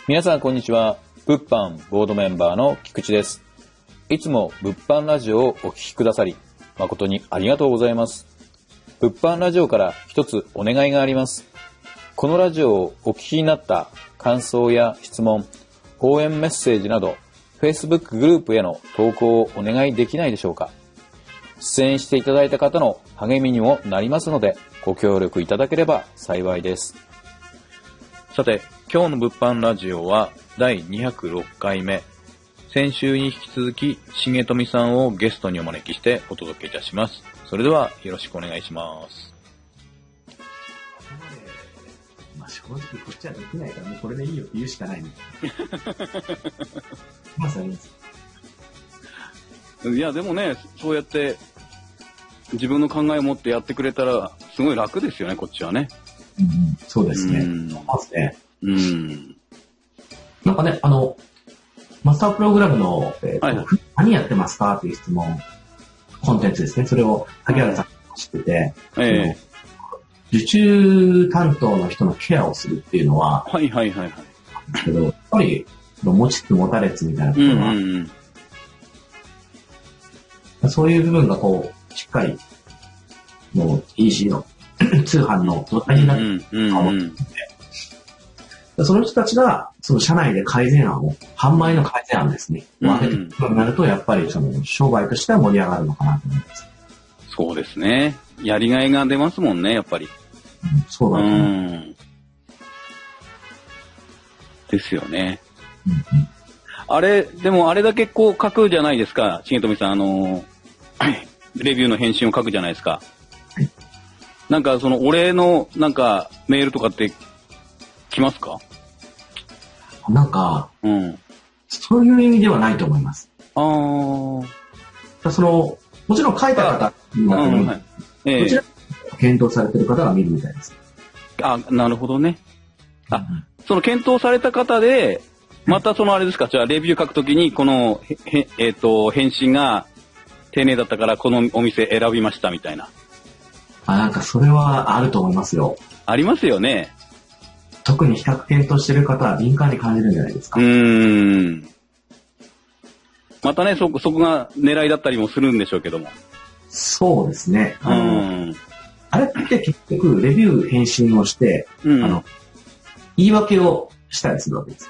皆さんこんにちは。物販ボードメンバーの菊池です。いつも物販ラジオをお聞きくださり誠にありがとうございます。物販ラジオから一つお願いがあります。このラジオをお聞きになった感想や質問、応援メッセージなど Facebook グループへの投稿をお願いできないでしょうか。出演していただいた方の励みにもなりますのでご協力いただければ幸いです。さて、今日の物販ラジオは第206回目。先週に引き続き、重富さんをゲストにお招きしてお届けいたします。それではよろしくお願いします。 正直こっちはできないからもうこれでいいよって言うしかないね。まさに。 いやでもね、そうやって自分の考えを持ってやってくれたらすごい楽ですよね、こっちはね。 うん、そうですね。まずね。なんかね、マスタープログラムの、何やってますかっていう質問、コンテンツですね。それを萩原さんが知ってて、受注担当の人のケアをするっていうのは、けどやっぱり持ちつ持たれつみたいなことが、そういう部分がこうしっかりもう EC の通販の土台になってその人たちがその社内で改善案を販売の改善案ですね、を上げていくようになるとやっぱりその商売としては盛り上がるのかなと思います。 そうですね。やりがいが出ますもんね、やっぱり。 そうだと思う。 ですよね。あれ、でもあれだけこう書くじゃないですか、重富さん、レビューの返信を書くじゃないですか。なんかそのお礼のなんかメールとかって来ますか？ なんか、そういう意味ではないと思います。もちろん書いた方には、こちら検討されている方が見るみたいです。 なるほどね。その検討された方で、またそのあれですか、じゃあレビュー書くときに、この、返信が丁寧だったからこのお店選びましたみたいな。 なんかそれはあると思いますよ。 ありますよね。 特に比較検討している方は敏感に感じるんじゃないですか。 またね、そこが狙いだったりもするんでしょうけども。 そうですね。あれって結局レビュー返信をして、言い訳をしたりするわけです。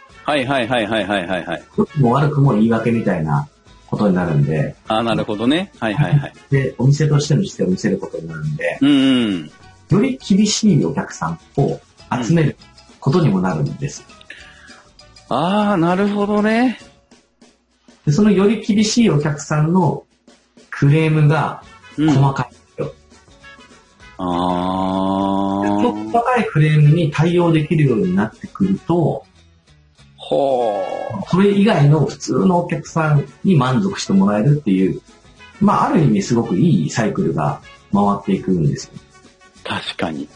良くも悪くも言い訳みたいなことになるんで。 なるほどね。 で、お店としての姿勢を見せることになるんで、より厳しいお客さんを集めることにもなるんです。 なるほどね。 で、そのより厳しいお客さんのクレームが細かいんですよ。その細かいクレームに対応できるようになってくると、それ以外の普通のお客さんに満足してもらえるっていう、ある意味すごくいいサイクルが回っていくんですよ。 確かに。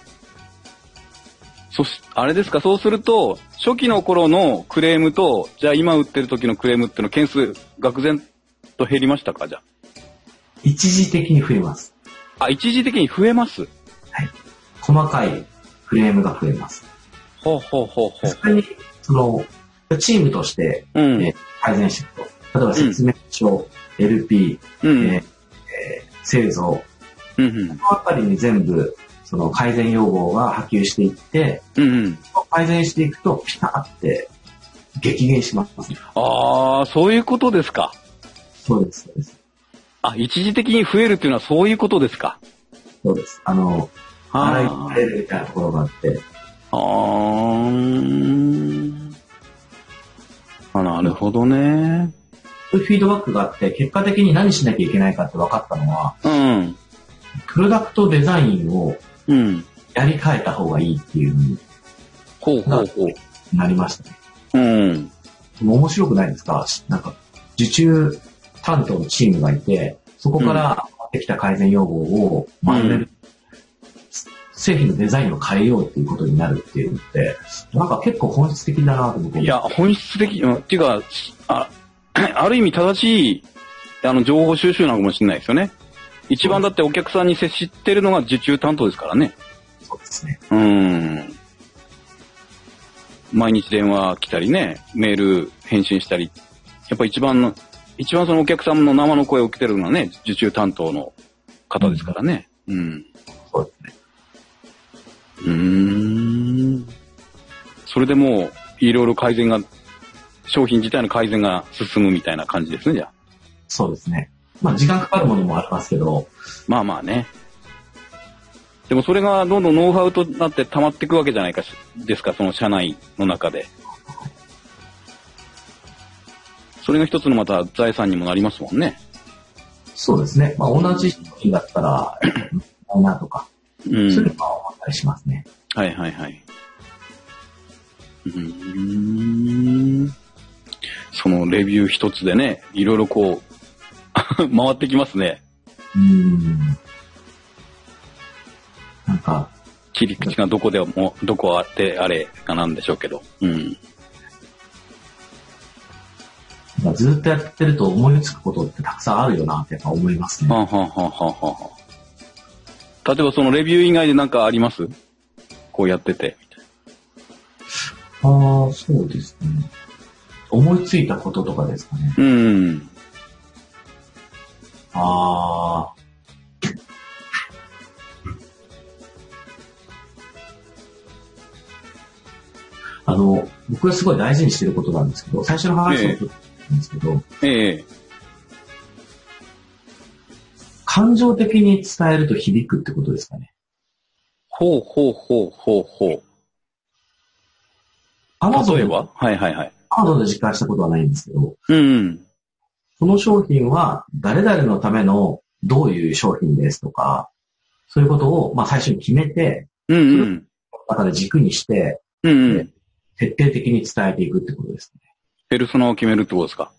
あれですか、そうすると、初期の頃のクレームと、じゃあ今売ってる時のクレームっていうの件数、愕然と減りましたか、じゃあ。 一時的に増えます。 一時的に増えます？ はい。細かいクレームが増えます。それに、チームとして、改善していくと。例えば説明書、LP、製造、このあたりに全部、その改善要望が波及していって、改善していくとピタって激減します。 そういうことですか。 そうです、そうです。 一時的に増えるっていうのはそういうことですか。 そうです。洗い替えるみたいなところがあって。 なるほどね。 そういうフィードバックがあって、結果的に何しなきゃいけないかって分かったのは、プロダクトデザインをやり替えた方がいいっていうなりましたね。面白くないですか？なんか受注担当のチームがいて、そこからできた改善要望を製品のデザインを変えようっていうことになるっていうのって、なんか結構本質的だなと思って。 いや、本質的、っていうか、ある意味正しい、情報収集なのかもしれないですよね。一番だってお客さんに接してるのが受注担当ですからね。 そうですね。 毎日電話来たりね、メール返信したり、やっぱ一番そのお客様の生の声を受けてるのはね、受注担当の方ですからね。うん。 そうですね。それでもう、いろいろ改善が、商品自体の改善が進むみたいな感じですね、じゃあ。 そうですね。まあ時間かかるものもありますけど。 まあまあね。でもそれがどんどんノウハウとなって溜まっていくわけじゃないかですか、その社内の中で。それが一つのまた財産にもなりますもんね。 そうですね。まあ同じ商品だったら、なとか、そういうのは思ったりしますね。 はいはいはい。そのレビュー一つでね、いろいろこう、回ってきますね。 なんか、 切り口がどこであれかなんでしょうけど。 ずっとやってると思いつくことってたくさんあるよなってやっぱ思いますね。 例えばそのレビュー以外で何かあります？こうやってて。 そうですね。思いついたこととかですかね。僕がすごい大事にしてることなんですけど、最初の話をですけど、感情的に伝えると響くってことですかね。 ほう。 Amazon 例えば Amazon で実感したことはないんですけど、この商品は誰々のためのどういう商品ですとか、そういうことをまあ最初に決めて、それを中で軸にして、徹底的に伝えていくってことですね。 ペルソナを決めるってことですか？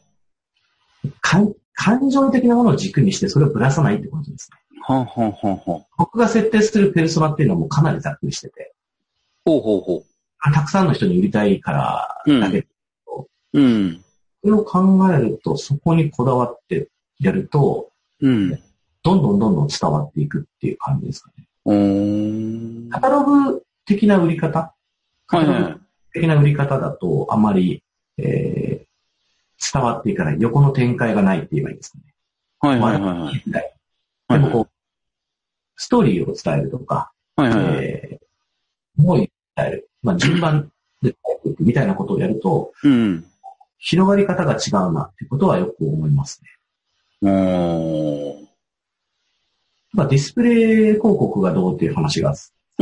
感情的なものを軸にしてそれをぶらさないってことですね。僕が設定するペルソナっていうのはもうかなりざっくりしてて。たくさんの人に売りたいからだけど、それを考えるとそこにこだわってやると、どんどん伝わっていくっていう感じですかね。カタログ的な売り方的な売り方だとあまり、伝わっていかない。横の展開がないって言えばいいですね。でもこう、ストーリーを伝えるとか、思いを伝える。まあ、順番で伝えていくみたいなことをやると、広がり方が違うなっていうことはよく思いますね。まあ、ディスプレイ広告がどうっていう話が、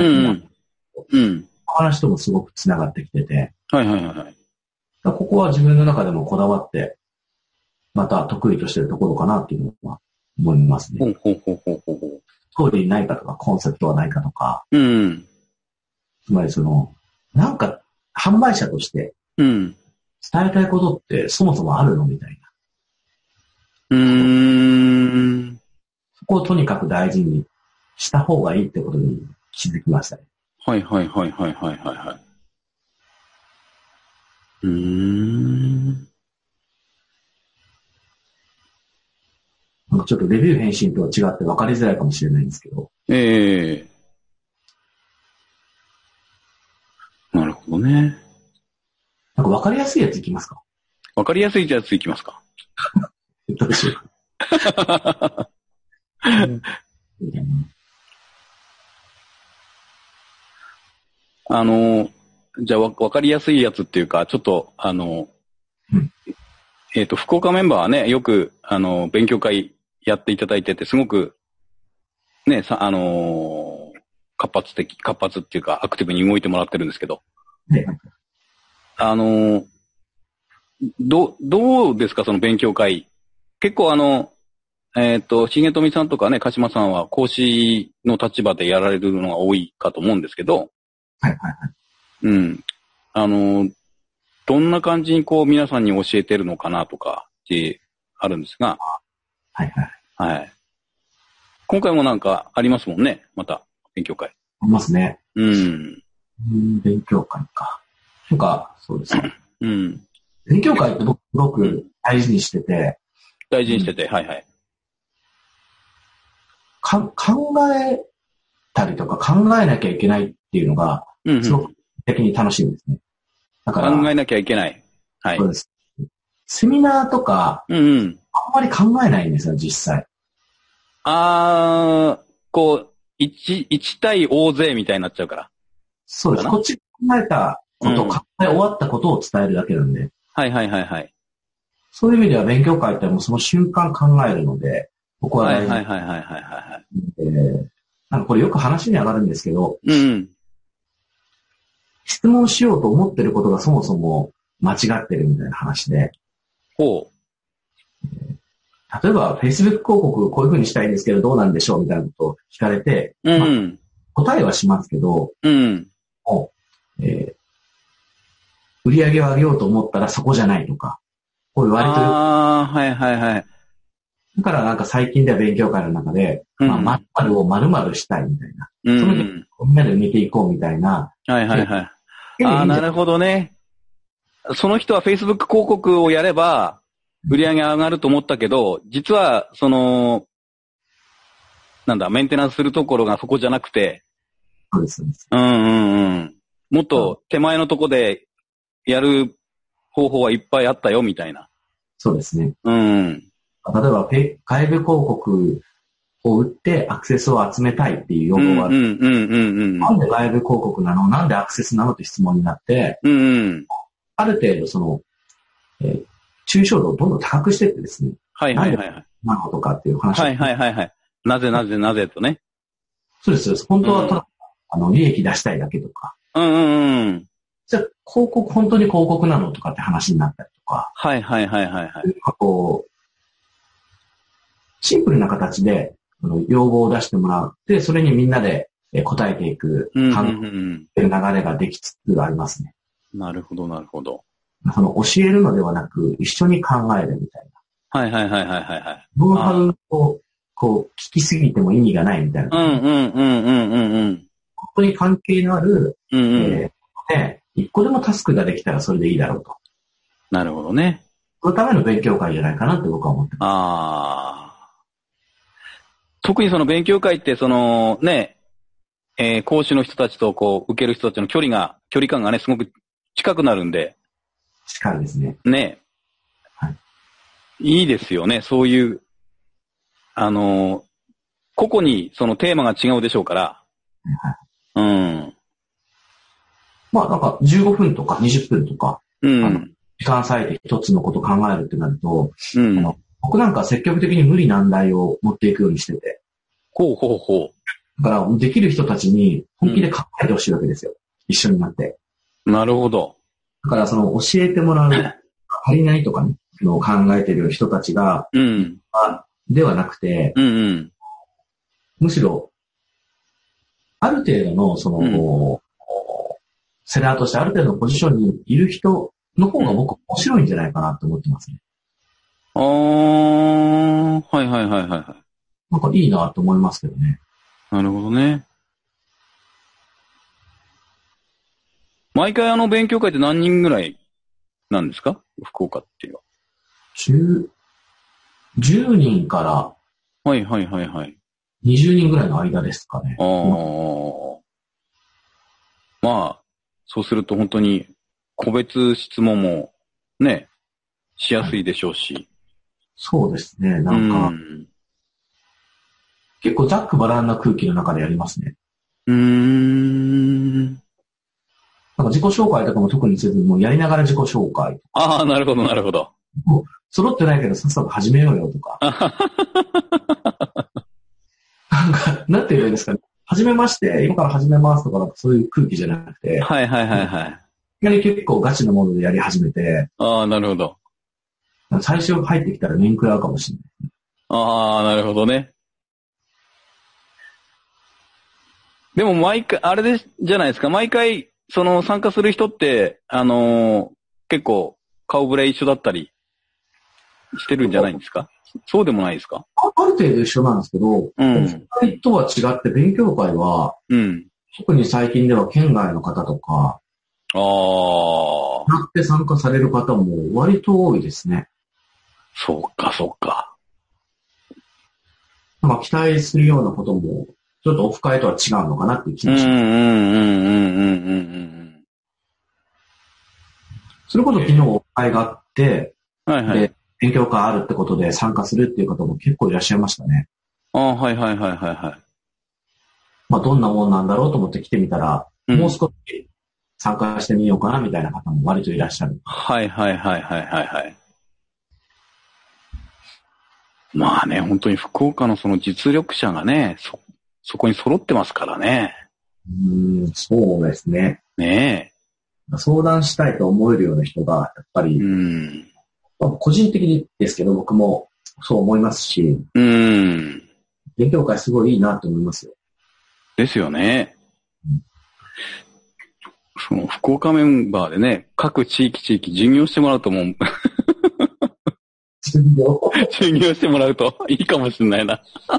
話ともすごくつながってきてて、ここは自分の中でもこだわって、また得意としてるところかなっていうのは思いますね。ストーリーないかとか、コンセプトはないかとか、つまりなんか販売者として伝えたいことってそもそもあるのみたいな。そこをとにかく大事にした方がいいってことに気づきましたね。なんかちょっとレビュー返信とは違って分かりづらいかもしれないんですけど。 なるほどね。 なんか分かりやすいやついきますか？ 分かりやすいやついきますか？ どうでしょうか。 じゃあ分かりやすいやつっていうか、ちょっと福岡メンバーはね、よく勉強会やっていただいてて、すごくね、活発っていうかアクティブに動いてもらってるんですけど、どうですか、その勉強会。結構重富さんとかね、鹿島さんは講師の立場でやられるのが多いかと思うんですけど、どんな感じにこう皆さんに教えてるのかなとかってあるんですが、今回もなんかありますもんね、また勉強会。 ありますね。勉強会か。なんかそうですね。勉強会って僕すごく大事にしてて、考えたりとか考えなきゃいけないっていうのが、すごく的に楽しいんですね。 だから考えなきゃいけない。はい。 そうです。セミナーとか、あんまり考えないんですよ、実際。 こう、1対大勢みたいになっちゃうから。 そうです。こっち考えたこと、考え終わったことを伝えるだけなんで。 はいはいはいはい。 そういう意味では勉強会ってもうその瞬間考えるので、僕は大事。 はいはいはいはいはい。 なんかこれよく話に上がるんですけど、 うん。 質問しようと思ってることがそもそも間違ってるみたいな話で。 ほう。 例えば、Facebook 広告こういう風にしたいんですけどどうなんでしょうみたいなことを聞かれて、答えはしますけど、もう売り上げを上げようと思ったらそこじゃないとか、こういう割とはいはいはい。 だからなんか最近では勉強会の中で、〇〇を〇〇したいみたいな。それでみんなで見ていこうみたいな。 はいはいはい。なるほどね。その人は Facebook 広告をやれば、売り上げ上がると思ったけど、実は、メンテナンスするところがそこじゃなくて、 そうです、そうです。 もっと手前のとこでやる方法はいっぱいあったよ、みたいな。 そうですね。例えば、外部広告を売ってアクセスを集めたいっていう要望がある。なんで外部広告なの？なんでアクセスなの？って質問になって、ある程度抽象度をどんどん高くしていってですね。 はいはいはい。 なのとかっていう話。 はいはいはいはい。なぜとね。 そうです、そうです。本当はただ、利益出したいだけとか。じゃあ、本当に広告なのとかって話になったりとか。 はいはいはいはい。 シンプルな形で、要望を出してもらって、それにみんなで答えていく、流れができつつありますね。 なるほどなるほど。 教えるのではなく、一緒に考えるみたいな。はいはいはいはいはい。 ノウハウを聞きすぎても意味がないみたいな。本当に関係のある、一個でもタスクができたらそれでいいだろうと。 なるほどね。 そのための勉強会じゃないかなって僕は思ってます。 特にその勉強会って講師の人たちと受ける人たちの距離感がね、すごく近くなるんで。 近いですね。 ね。はい。いいですよね。そういう、個々にそのテーマが違うでしょうから。 なんか15分とか20分とか、時間割いて一つのことを考えるってなると、僕なんか積極的に無理難題を持っていくようにしてて。だからできる人たちに本気で考えてほしいわけですよ。一緒になって。なるほど。 だから教えてもらう、足りないとかね、考えている人たちが、ではなくて、むしろ、ある程度のセラーとしてある程度のポジションにいる人の方が僕面白いんじゃないかなと思ってますね。 はいはいはいはい。 なんかいいなと思いますけどね。 なるほどね。毎回勉強会って何人ぐらいなんですか？福岡っていうのは。 10人から、 はいはいはいはい。 20人ぐらいの間ですかね。 そうすると本当に個別質問もね、しやすいでしょうし。 そうですね。なんか、結構ざっくばらんな空気の中でやりますね。なんか自己紹介とかも特にせずに、もうやりながら自己紹介。 なるほどなるほど。 もう揃ってないけどさっさと始めようよとか。なんて言うんですかね。はじめまして、今から始めますとか、そういう空気じゃなくて。 はいはいはいはい。 いきなり結構ガチなものでやり始めて。 なるほど。 最初入ってきたら面食らうかもしれない。なるほどね。でも毎回、あれじゃないですか。毎回、参加する人って、結構顔ぶれ一緒だったりしてるんじゃないんですか？そうでもないですか？ ある程度一緒なんですけど、会とは違って勉強会は、特に最近では県外の方とか、なって参加される方も割と多いですね。 そうか、そうか。 なんか期待するようなことも、ちょっとオフ会とは違うのかなっていう気がします。 それこそ昨日会があって、 はいはい。 で、勉強会あるってことで参加するっていう方も結構いらっしゃいましたね。 ああ、はいはいはいはいはい。 まあ、どんなもんなんだろうと思って来てみたら、もう少し参加してみようかなみたいな方も割といらっしゃる。 はいはいはいはいはいはい。まあね、本当に福岡のその実力者がね、そこに揃ってますからね。 そうですね。 ねえ。相談したいと思えるような人が、やっぱり、まあ、個人的にですけど、僕もそう思いますし、勉強会すごいいいなと思いますよ。 ですよね。その福岡メンバーでね、各地域授業してもらうともう授業してもらうといいかもしれないな。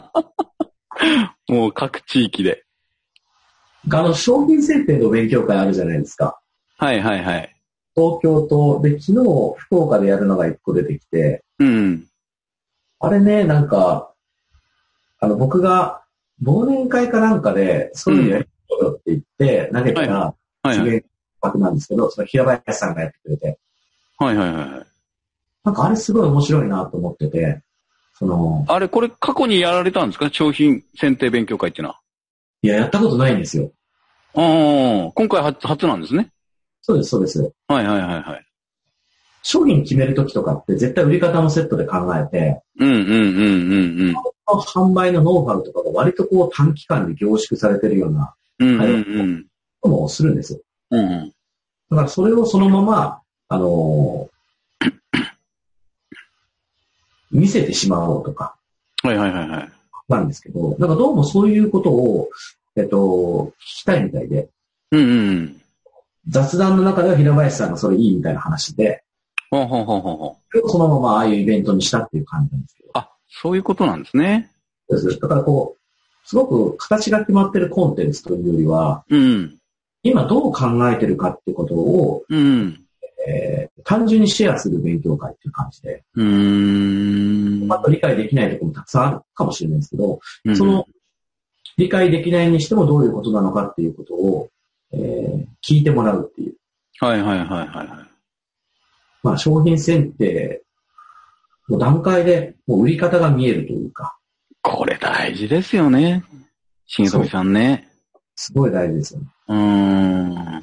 もう各地域で。 商品設定の勉強会あるじゃないですか。 はいはいはい。 東京と、で、昨日福岡でやるのが一個出てきて、あれね、なんか、僕が忘年会かなんかで、そういうのやりたいって言って投げたら、すげえ枠なんですけど、その平林さんがやってくれて。 はいはいはい。 なんかあれすごい面白いなと思ってて、 あれ、これ過去にやられたんですか？商品選定勉強会っていうのは。 いや、やったことないんですよ。 今回初なんですね。 そうです、そうです。 はいはいはいはい。 商品決めるときとかって絶対売り方のセットで考えて、販売のノウハウとかが割とこう短期間で凝縮されてるような会話もするんですよ。だからそれをそのまま、見せてしまおうとか。なんですけど、なんかどうもそういうことを、聞きたいみたいで。雑談の中では平林さんがそれいいみたいな話で。そのままああいうイベントにしたっていう感じなんですけど。 あ、そういうことなんですね。 だからこう、すごく形が決まってるコンテンツというよりは、今どう考えてるかっていうことを、単純にシェアする勉強会っていう感じで。あと理解できないところもたくさんあるかもしれないですけど、その理解できないにしてもどういうことなのかっていうことを、聞いてもらうっていう。まあ商品選定の段階でもう売り方が見えるというか。 これ大事ですよね。重富さんね。 すごい大事ですよね。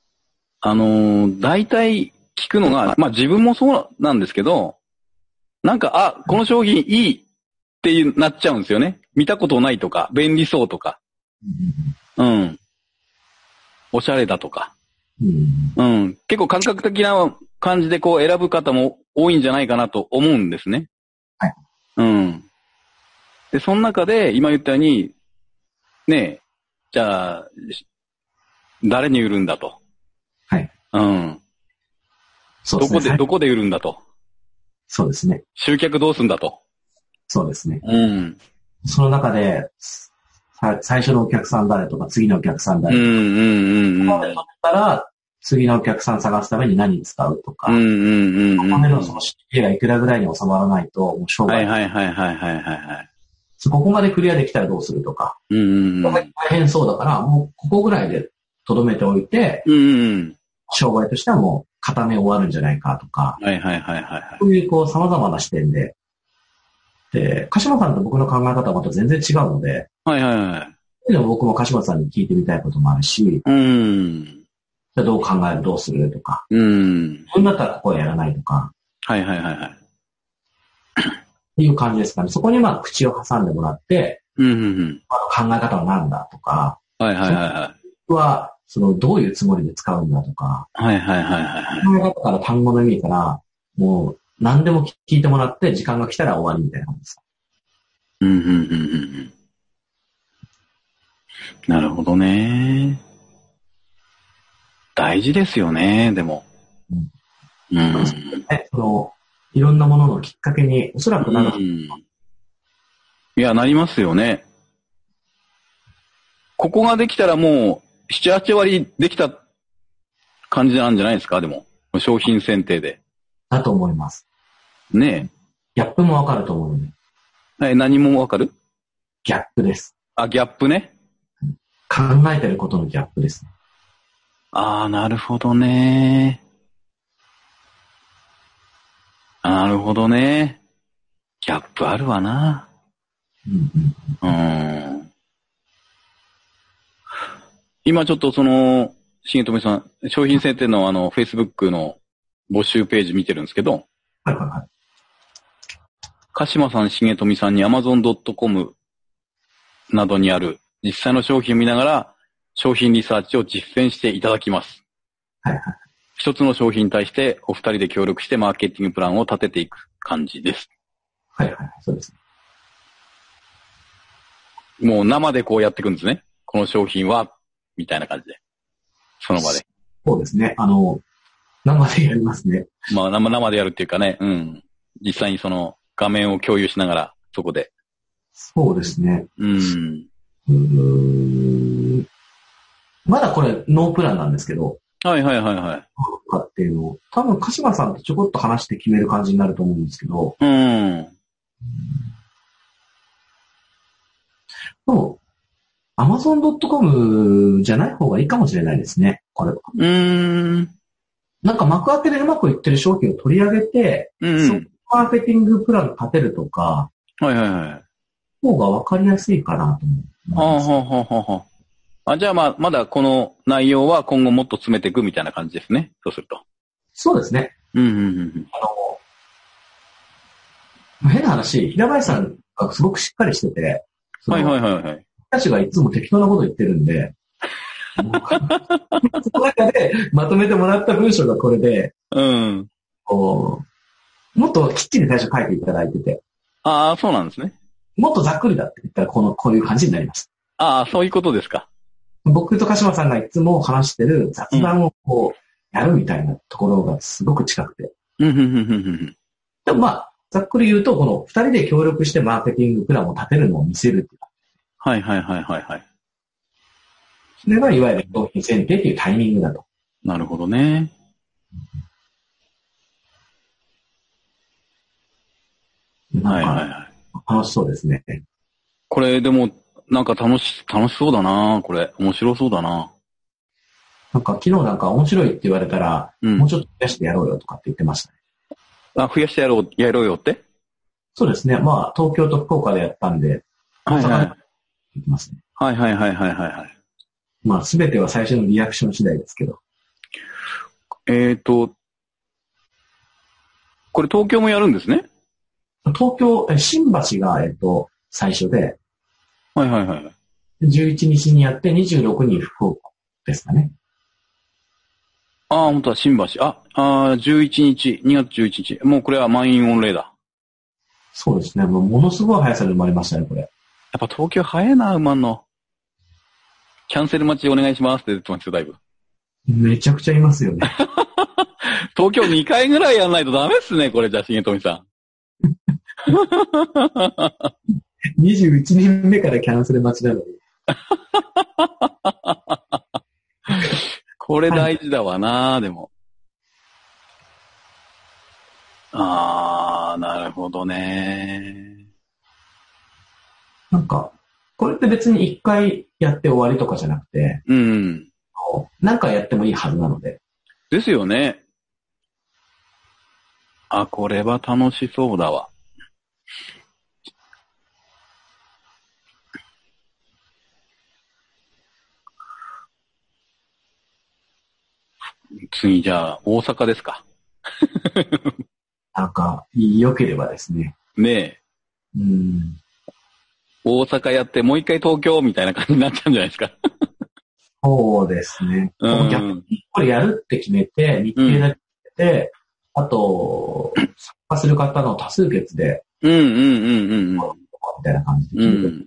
大体聞くのが、まあ自分もそうなんですけど、なんか、この商品いいってなっちゃうんですよね。見たことないとか、便利そうとか。おしゃれだとか。結構感覚的な感じでこう選ぶ方も多いんじゃないかなと思うんですね。で、その中で今言ったように、ねえ、じゃあ、誰に売るんだと。どこで売るんだと。 そうですね。 集客どうすんだと。 そうですね。その中で、最初のお客さん誰とか、次のお客さん誰とか。ここまで取ったら、次のお客さん探すために何に使うとか。ここまでのその仕入れがいくらぐらいに収まらないと、もう商売。ここまでクリアできたらどうするとか。大変そうだから、もうここぐらいで留めておいて、商売としてはもう固め終わるんじゃないかとか。そういうこう様々な視点で。で、鹿島さんと僕の考え方はまた全然違うので。でも僕も鹿島さんに聞いてみたいこともあるし。じゃあどう考えるどうするとか。自分だったらここはやらないとか。っていう感じですかね。そこにまあ口を挟んでもらって、考え方は何だとか。僕はどういうつもりで使うんだとか。考え方から単語の意味から、もう何でも聞いてもらって時間が来たら終わりみたいな感じです。 なるほどね。大事ですよね、でも。 いろんなもののきっかけにおそらくなる。 いや、なりますよね。ここができたらもう、7、8割できた感じなんじゃないですか、でも。商品選定で。 だと思います。 ねえ。 ギャップもわかると思うので。 何もわかる？ ギャップです。 ギャップね。 考えてることのギャップです。 なるほどね。 なるほどね。ギャップあるわな。今ちょっと重富さん、商品選定のFacebook の募集ページ見てるんですけど、 はいはいはい。 鹿島さん、重富さんに Amazon.com などにある実際の商品を見ながら商品リサーチを実践していただきます。 はいはい。 一つの商品に対してお二人で協力してマーケティングプランを立てていく感じです。 はいはい、そうです。 もう生でこうやっていくんですね。この商品は、みたいな感じで。その場で。 そうですね。生でやりますね。 まあ生でやるっていうかね、実際にその画面を共有しながら、そこで。 そうですね。まだこれノープランなんですけど。 はいはいはいはい。 かっていうのを、多分鹿島さんとちょこっと話して決める感じになると思うんですけど。でも、Amazon.com じゃない方がいいかもしれないですね、これは。なんか幕開けでうまくいってる商品を取り上げて、そのマーケティングプラン立てるとか、 はいはいはい。 方が分かりやすいかなと思います。 じゃあまだこの内容は今後もっと詰めていくみたいな感じですね。そうすると。 そうですね。変な話、平林さんがすごくしっかりしてて、 はいはいはいはい。 私がいつも適当なこと言ってるんで、その中でまとめてもらった文章がこれで、もっときっちり最初書いていただいてて。 ああ、そうなんですね。 もっとざっくりだって言ったらこういう感じになります。 ああ、そういうことですか。 僕と鹿島さんがいつも話してる雑談をやるみたいなところがすごく近くて。でもまあ、ざっくり言うと、この二人で協力してマーケティングプランを立てるのを見せるっていう。 はいはいはいはいはい。 それがいわゆる商品選定っていうタイミングだと。 なるほどね。はいはいはい。 楽しそうですね。 これでも、なんか楽しそうだなこれ。面白そうだな。 なんか昨日なんか面白いって言われたら、もうちょっと増やしてやろうよとかって言ってましたね。 あ、増やしてやろうよって？ そうですね。まあ、東京と福岡でやったんで、 はいはい。 言ってますね。 はいはいはいはいはい。 まあ、すべては最初のリアクション次第ですけど。 これ東京もやるんですね。 東京、新橋が、最初で。 はいはいはい。 11日にやって26に福岡ですかね。 ああ、本当は新橋。11日、2月11日。もうこれは満員御礼だ。 そうですね。ものすごい速さで埋まりましたね、これ。 やっぱ東京早いな、埋まんの。キャンセル待ちお願いしますって出てますよ、だいぶ。 めちゃくちゃいますよね。 東京2回ぐらいやんないとダメっすね、これじゃあ、重富さん。 21人目からキャンセル待ちなのに。 これ大事だわな、でも。なるほどね。 なんか、これって別に1回やって終わりとかじゃなくて、何回やってもいいはずなので。 ですよね。これは楽しそうだわ。次じゃあ、大阪ですか。 なんか、良ければですね。 ねえ。大阪やってもう一回東京みたいな感じになっちゃうんじゃないですか。 そうですね。逆にこれやるって決めて、日程だけ決めて、あと、参加する方の多数決で、みたいな感じで決めてる。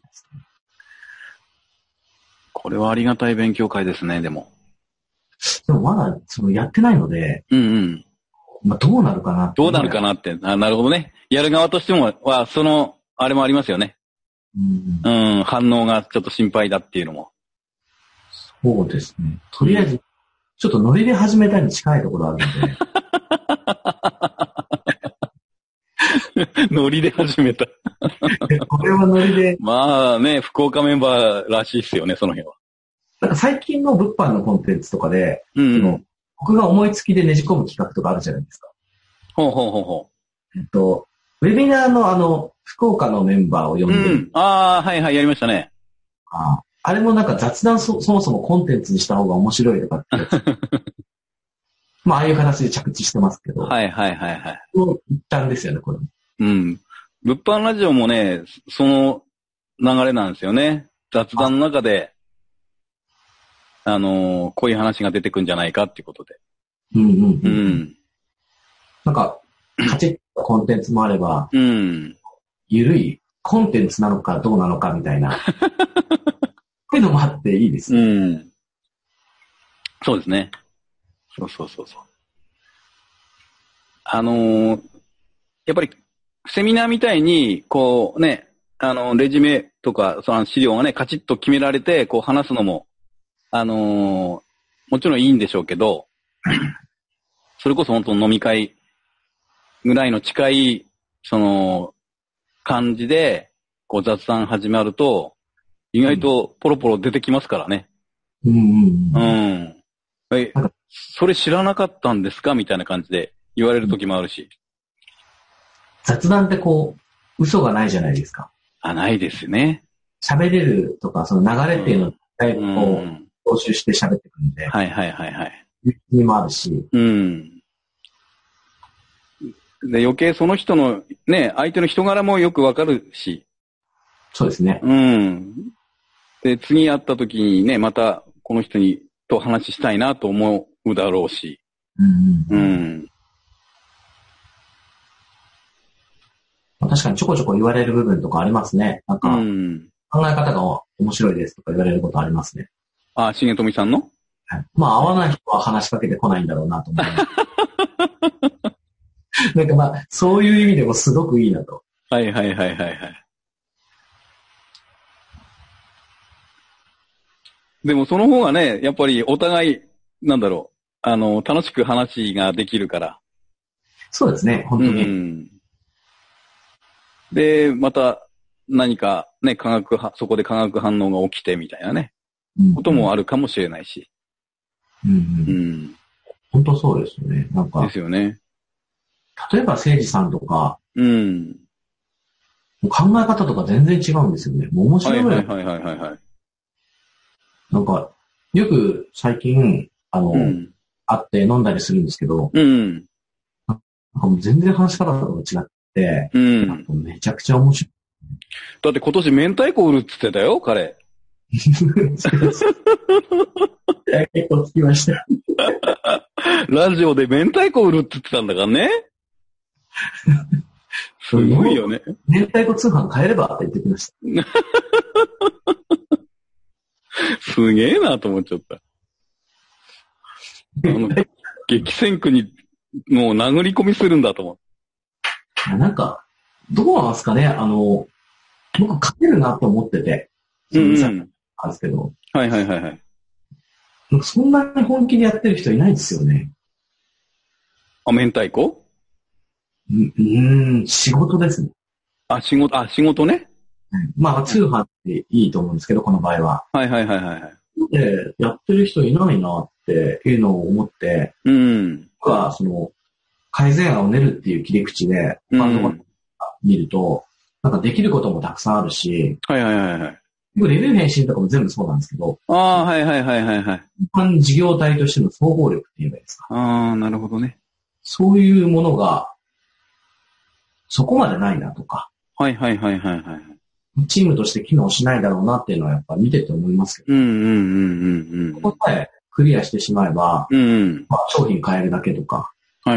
これはありがたい勉強会ですね、でも。 でもまだ、やってないので、まあ、どうなるかなって。 どうなるかなって。なるほどね。やる側としても、あれもありますよね。反応がちょっと心配だっていうのも。 そうですね。とりあえず、ちょっとノリで始めたに近いところあるので。ノリで始めた。 これはノリで。 まあね、福岡メンバーらしいっすよね、その辺は。 なんか最近の物販のコンテンツとかで、僕が思いつきでねじ込む企画とかあるじゃないですか。 ほうほうほうほウェビナーの福岡のメンバーを呼んでる。 ああ、はいはい、やりましたね。 あれもなんか雑談そもそもコンテンツにした方が面白いとかって。まあ、ああいう形で着地してますけど。 はいはいはいはい。 一旦ですよね、これ。 うん。物販ラジオもね、その流れなんですよね。雑談の中で、こういう話が出てくんじゃないかっていうことで。 なんか、カチッとコンテンツもあれば、ゆるいコンテンツなのかどうなのかみたいな。こういうのもあっていいですね。 そうですね。そう。やっぱり、セミナーみたいに、こうね、レジュメとか、その資料がね、カチッと決められて、こう話すのも、もちろんいいんでしょうけど、それこそ本当飲み会ぐらいの近い、その、感じで、こう雑談始まると、意外とポロポロ出てきますからね。それ知らなかったんですかみたいな感じで言われる時もあるし。 雑談ってこう、嘘がないじゃないですか。 ないですね。 喋れるとか、その流れっていうのをだいぶこう、踏襲して喋ってくるんで。 はい。 意味もあるし。 で、余計その人の、ね、相手の人柄もよくわかるし。 そうですね。 で、次会った時にね、またこの人と話したいなと思うだろうし。 確かにちょこちょこ言われる部分とかありますね。なんか、考え方が面白いですとか言われることありますね。 重富さんの？ まあ、合わない人は話しかけてこないんだろうなと思います。なんかまあ、そういう意味でもすごくいいなと。 はい。でもその方がね、やっぱりお互い、楽しく話ができるから。 そうですね、本当に。 で、また何かね、そこで化学反応が起きてみたいなね、こともあるかもしれないし。 本当そうですよね。なんか。 ですよね。 例えば、誠司さんとか、考え方とか全然違うんですよね。もう面白い。 はい。 なんか、よく最近、会って飲んだりするんですけど、なんかもう全然話し方とか違って、めちゃくちゃ面白い。 だって今年明太子売るって言ってたよ、彼。 結構聞きました。 ラジオで明太子売るって言ってたんだからね。すごいよね。 明太子通販買えればって言ってきました。 すげえなと思っちゃった。激戦区にもう殴り込みするんだと思う。なんか、どうなんですかね、僕勝てるなと思ってて。なんですけど。 はい。 そんなに本気でやってる人いないですよね。 明太子？ 仕事ですね。 仕事ね。 まあ、通販っていいと思うんですけど、この場合は。 はい。 で、やってる人いないなっていうのを思って、僕は、改善案を練るっていう切り口で、他のところ見ると、なんかできることもたくさんあるし、 はい。 レビュー返信とかも全部そうなんですけど、 はい。 一般事業体としての総合力って言えばいいですか。 なるほどね。 そういうものが、そこまでないなとか。 はい。 チームとして機能しないだろうなっていうのはやっぱ見てて思いますけど。ここさえクリアしてしまえば、まあ、商品変えるだけとか。 はい。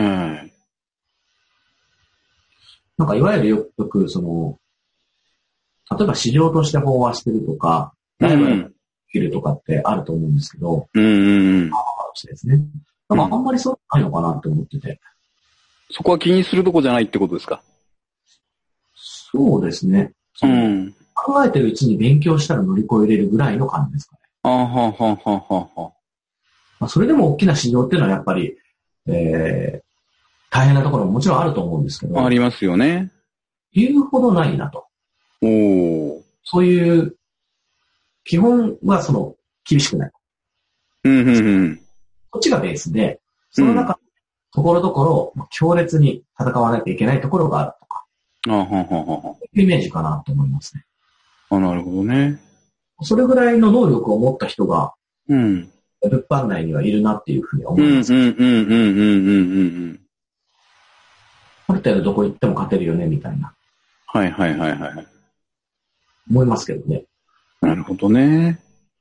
なんかいわゆるよく例えば市場として飽和してるとか、ライバルができるとかってあると思うんですけど、ですね。なんかあんまりそうないのかなって思ってて。 そこは気にするとこじゃないってことですか？ そうですね。考えてるうちに勉強したら乗り越えれるぐらいの感じですかね。まあ、それでも大きな市場っていうのはやっぱり、大変なところももちろんあると思うんですけど。 ありますよね。 言うほどないなと。そういう、基本は厳しくない。こっちがベースで、その中、 ところどころ強烈に戦わなきゃいけないところがあるとか。イメージかなと思いますね。 なるほどね。 それぐらいの能力を持った人が、 うん。 物販内にはいるなっていうふうに思います。ある程度どこ行っても勝てるよね、みたいな。 はいはいはいはい。 思いますけどね。 なるほどね。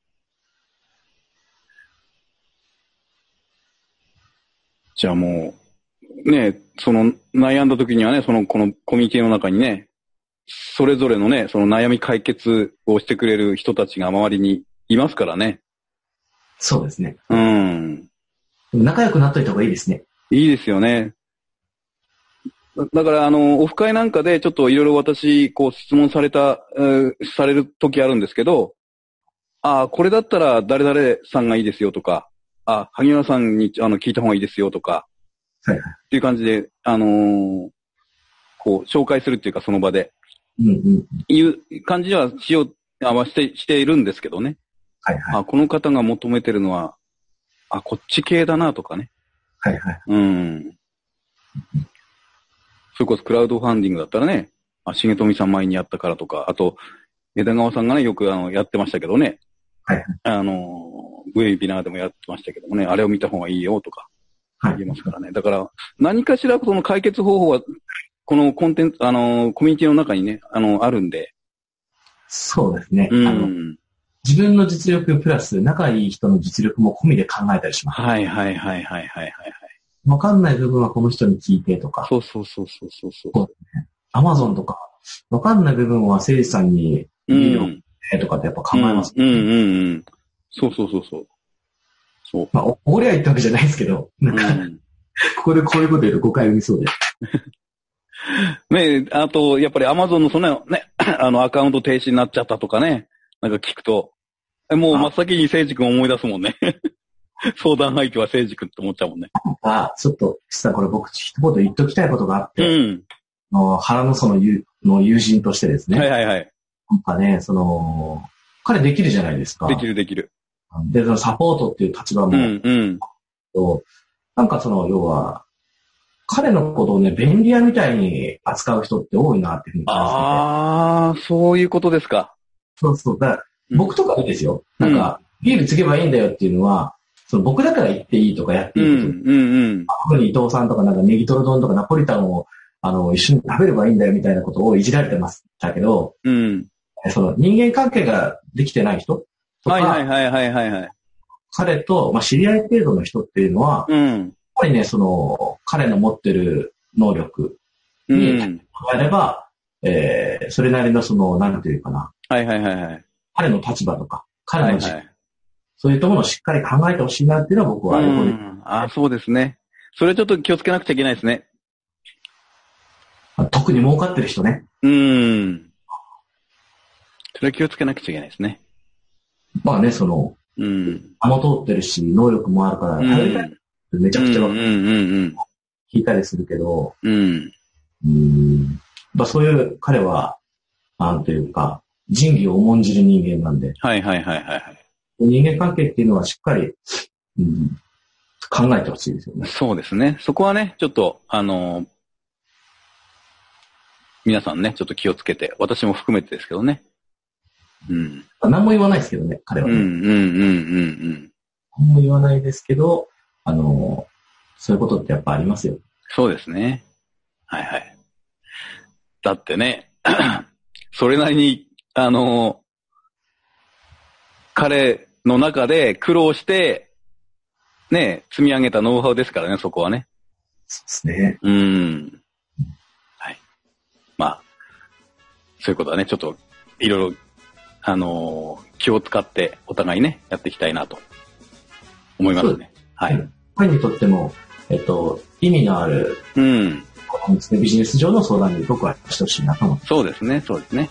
じゃあもう、ね、その悩んだ時にはね、このコミュニティの中にね、それぞれのね、その悩み解決をしてくれる人たちが周りにいますからね。 そうですね。 うん。 仲良くなっといた方がいいですね。 いいですよね。だからオフ会なんかでちょっといろいろ私、質問される時あるんですけど、これだったら誰々さんがいいですよとか、萩原さんに聞いた方がいいですよとか、 はい。 っていう感じで、紹介するっていうかその場で、いう感じはしているんですけどね。 はいはい。 この方が求めてるのは、こっち系だなとかね。 はいはい。 それこそクラウドファンディングだったらね、重富さん前にやったからとか、あと、枝川さんがね、よくやってましたけどね。 はい。 ウェビナーでもやってましたけどもね、あれを見た方がいいよとか、言いますからね。だから、何かしらその解決方法は、このコンテンツ、コミュニティの中にね、あるんで。 そうですね。自分の実力プラス、仲いい人の実力も込みで考えたりします。 はい。 わかんない部分はこの人に聞いてとか。 そう。 アマゾンとか、わかんない部分は誠司さんにいいよとかってやっぱ考えます。 そう。 おごりゃいったわけじゃないですけど、なんか、ここでこういうこと言うと誤解生みそうで。 ね、あと、やっぱりアマゾンのそのね、アカウント停止になっちゃったとかね、なんか聞くと、もう真っ先に誠司君思い出すもんね。相談相手は誠司君って思っちゃうもんね。 ちょっと、実はこれ僕一言言っときたいことがあって、原の友人としてですね。 はい。 なんかね、彼できるじゃないですか。 できる。 で、サポートっていう立場も、なんか要は、彼のことをね、便利屋みたいに扱う人って多いなっていうふうに感じてて。 そういうことですか。 そう。だから僕とかですよ。なんか、ビールつけばいいんだよっていうのは、僕だから言っていいとかやっていいこと。特に伊藤さんとかなんかネギトロ丼とかナポリタンを一緒に食べればいいんだよみたいなことをいじられてましたけど、人間関係ができてない人とか、彼と、知り合い程度の人っていうのは、やっぱりね、彼の持ってる能力に加えれば、それなりのなんていうかな。彼の立場とか、彼のそういうところをしっかり考えてほしいなっていうのは僕はそうですね。それちょっと気をつけなくちゃいけないですね。 特に儲かってる人ね。 それ気をつけなくちゃいけないですね。 まあね、名も通ってるし、能力もあるから、めちゃくちゃ聞いたりするけど、そういう彼は、なんというか、仁義を重んじる人間なんで。人間関係っていうのはしっかり、考えてほしいですよね。 そうですね。そこはね、ちょっと、皆さんね、ちょっと気をつけて、私も含めてですけどね。 何も言わないですけどね、彼はね。何も言わないですけど、そういうことってやっぱありますよ。 そうですね。だってね、それなりに、彼の中で苦労して、ね、積み上げたノウハウですからね、そこはね。 そうですね。 そういうことはね、ちょっと、いろいろ、気を使ってお互いね、やっていきたいなと思いますね。 彼にとっても、意味のある、ビジネス上の相談に僕はしてほしいなと思って。 そうですね。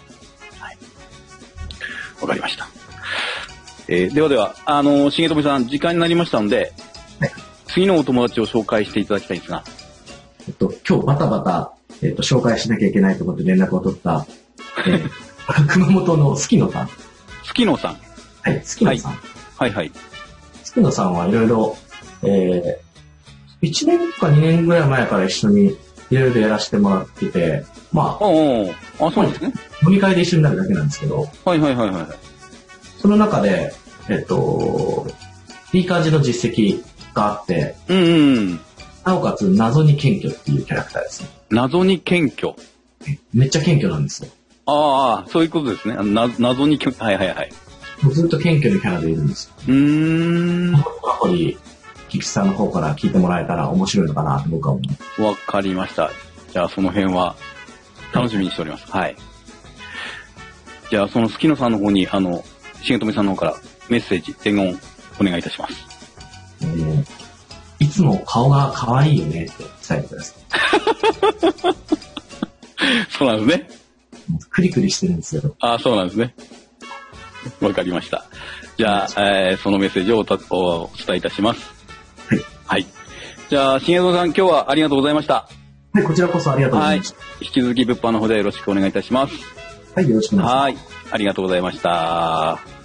わかりました。では、重富さん、時間になりましたので、次のお友達を紹介していただきたいんですが。 今日バタバタ、紹介しなきゃいけないと思って連絡を取った、熊本の月野さん。 月野さん。 月野さん。 月野さんはいろいろ、 1年か2年ぐらい前から一緒にいろいろやらせてもらってて、まあ、 そうですね。 飲み会で一緒になるだけなんですけど、 はいはいはいはい。 その中で、いい感じの実績があって、なおかつ謎に謙虚っていうキャラクターですね。 謎に謙虚？ めっちゃ謙虚なんですよ。 ああ、そういうことですね。謎に謙虚。はいはいはい。 ずっと謙虚なキャラでいるんですよ。やっぱり、菊池さんの方から聞いてもらえたら面白いのかなと僕は思う。 わかりました。じゃあその辺は楽しみにしております。はい。じゃあその月野さんの方に、重富さんの方からメッセージ、伝言お願いいたします。 いつも顔が可愛いよねって伝えてください。 そうなんですね。 クリクリしてるんですよ。 ああ、そうなんですね。わかりました。じゃあ、そのメッセージをお伝えいたします。 はい。 はい。じゃあ、重富さん、今日はありがとうございました。 はい、こちらこそありがとうございました。 はい。引き続き物販の方でよろしくお願いいたします。 はい、よろしくお願いします。 はい。ありがとうございました。